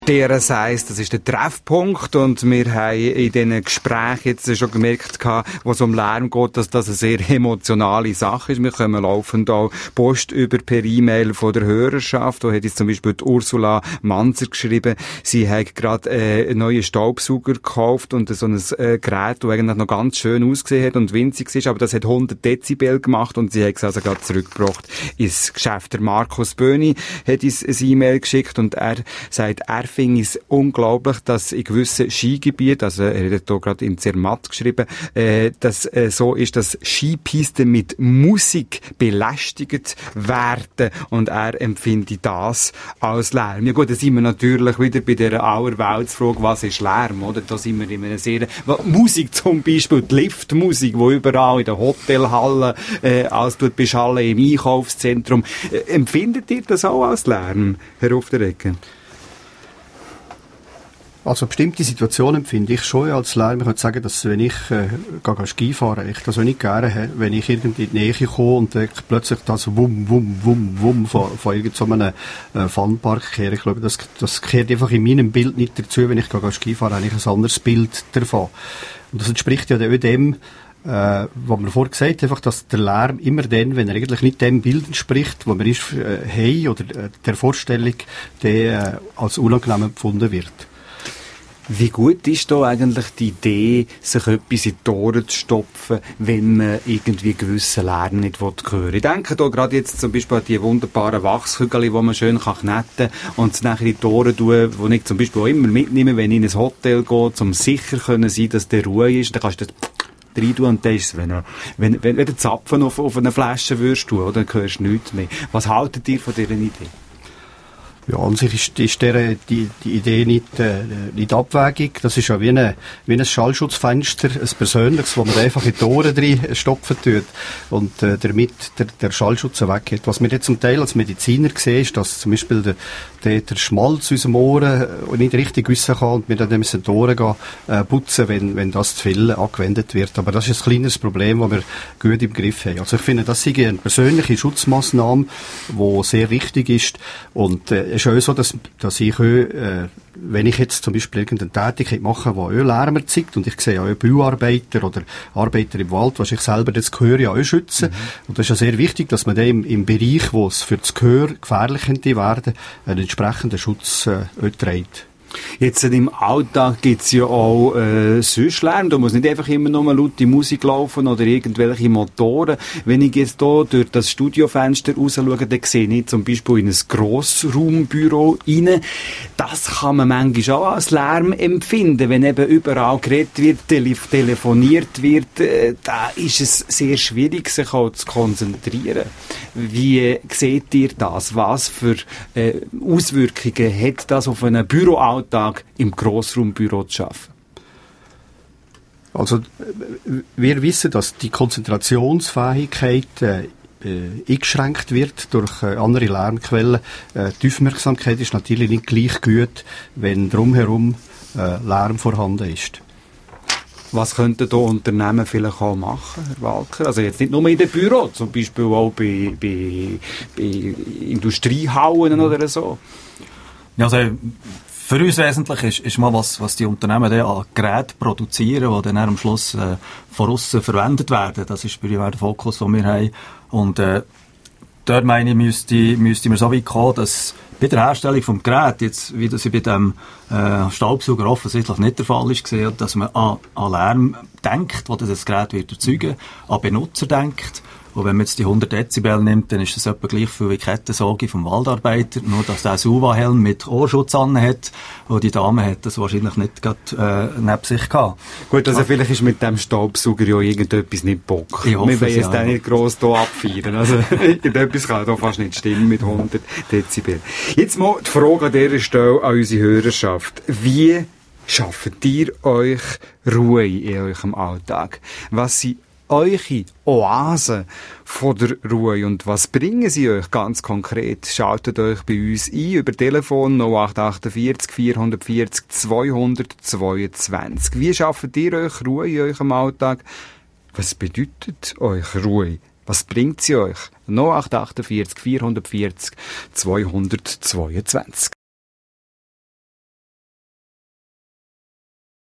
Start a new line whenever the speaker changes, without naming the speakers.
DRS1, das ist der Treffpunkt, und wir haben in diesen Gesprächen jetzt schon gemerkt, wo es um Lärm geht, dass das eine sehr emotionale Sache ist. Wir kommen laufend auch Post über per E-Mail von der Hörerschaft. Da hat jetzt zum Beispiel die Ursula Manzer geschrieben, sie hat gerade einen neuen Staubsauger gekauft und so ein Gerät, das eigentlich noch ganz schön ausgesehen hat und winzig ist, aber das hat 100 Dezibel gemacht und sie hat es also gerade zurückgebracht ins Geschäft. Der Markus Böhni hat uns ein E-Mail geschickt und er sagt, er finde es unglaublich, dass in gewissen Skigebieten, also er hat hier gerade in Zermatt geschrieben, dass so ist, dass Skipisten mit Musik belästigt werden und er empfindet das als Lärm. Ja gut, da sind wir natürlich wieder bei dieser Allerweltsfrage, was ist Lärm, oder? Da sind wir in einer sehr... Musik zum Beispiel, die Liftmusik, die überall in den Hotelhallen als tut beschallen, im Einkaufszentrum. Empfindet ihr das auch als Lärm, Herr Ufteregger?
Also bestimmte Situationen empfinde ich schon als Lärm. Ich könnte sagen, dass wenn ich Ski fahre, ich das auch nicht gerne habe, wenn ich irgendwie in die Nähe komme und plötzlich das Wum, Wum, Wum, Wum von irgend so einem Funpark kehre. Ich glaube, das kehrt einfach in meinem Bild nicht dazu. Wenn ich Ski fahre, habe ich ein anderes Bild davon. Und das entspricht ja dem, was man vorher gesagt hat, einfach, dass der Lärm immer dann, wenn er eigentlich nicht dem Bild entspricht, wo man ist, hey, oder der Vorstellung, der als unangenehm empfunden wird.
Wie gut ist da eigentlich die Idee, sich etwas in die Ohren zu stopfen, wenn man irgendwie gewissen Lärm nicht hören will? Ich denke da gerade jetzt zum Beispiel an die wunderbaren Wachshügel, die man schön kneten kann und es nachher in die Ohren tun, die ich zum Beispiel auch immer mitnehme, wenn ich in ein Hotel gehe, um sicher können sein, dass der Ruhe ist. Dann kannst du das rein tun und dann ist es, wenn du Zapfen auf eine Flasche würdest tun, oder, dann hörst du nichts mehr. Was haltet ihr von dieser Idee?
Ja, an sich ist die Idee nicht abwegig. Das ist ja wie ein Schallschutzfenster, ein persönliches, wo man einfach in die Ohren drin stopfen tut und damit der Schallschutz weggeht. Was wir jetzt zum Teil als Mediziner sehen, ist, dass zum Beispiel der Schmalz aus dem Ohren nicht richtig wissen kann und wir dann müssen die Ohren putzen, wenn das zu viel angewendet wird. Aber das ist ein kleines Problem, das wir gut im Griff haben. Also ich finde, das ist eine persönliche Schutzmaßnahme, die sehr wichtig ist. Und es ist auch so, dass ich wenn ich jetzt zum Beispiel irgendeine Tätigkeit mache, die auch Lärm erzeugt, und ich sehe auch Bauarbeiter oder Arbeiter im Wald, was ich selber das Gehör ja auch schützen. Und das ist ja sehr wichtig, dass man dann im Bereich, wo es für das Gehör gefährlich könnte werden, einen entsprechenden Schutz trägt.
Jetzt im Alltag gibt's ja auch sonst Lärm. Da muss nicht einfach immer nur laute Musik laufen oder irgendwelche Motoren. Wenn ich jetzt hier durch das Studiofenster raus schaue, dann sehe ich zum Beispiel in ein Grossraumbüro rein. Das kann man manchmal auch als Lärm empfinden. Wenn eben überall geredet wird, telefoniert wird, da ist es sehr schwierig, sich auch zu konzentrieren. Wie seht ihr das? Was für Auswirkungen hat das auf einen Büroalltag im Grossraumbüro zu arbeiten?
Also, wir wissen, dass die Konzentrationsfähigkeit eingeschränkt wird durch andere Lärmquellen. Die Aufmerksamkeit ist natürlich nicht gleich gut, wenn drumherum Lärm vorhanden ist.
Was könnten da Unternehmen vielleicht auch machen, Herr Walker? Also jetzt nicht nur in den Büro, zum Beispiel auch bei Industriehallen oder so.
Ja, also für uns wesentlich ist mal, was die Unternehmen dann an Geräten produzieren, die dann am Schluss von aussen verwendet werden. Das ist primär der Fokus, den wir haben. Und dort meine ich, müsste man so weit kommen, dass bei der Herstellung des Geräts, jetzt, wie das bei dem Staubsauger offensichtlich nicht der Fall ist, gesehen, dass man an Lärm denkt, den das Gerät wird erzeugen, an Benutzer denkt. Und wenn man jetzt die 100 Dezibel nimmt, dann ist das etwa gleich viel wie die Kettensäge vom Waldarbeiter, nur dass der Suva-Helm mit Ohrschutz hat, wo die Dame hat das wahrscheinlich nicht gerade neben sich gehabt.
Gut, also vielleicht ist mit dem Staubsauger ja irgendetwas nicht Bock. Wir wollen es dann nicht gross hier abfeiern. Also irgendetwas kann da fast nicht stimmen mit 100 Dezibel. Jetzt mal die Frage an dieser Stelle an unsere Hörerschaft. Wie schafft ihr euch Ruhe in eurem Alltag? Was sind eure Oasen von der Ruhe und was bringen sie euch ganz konkret? Schaltet euch bei uns ein über Telefon 0848 440 222. Wie schafft ihr euch Ruhe in eurem Alltag? Was bedeutet euch Ruhe? Was bringt sie euch? 0848 440 222.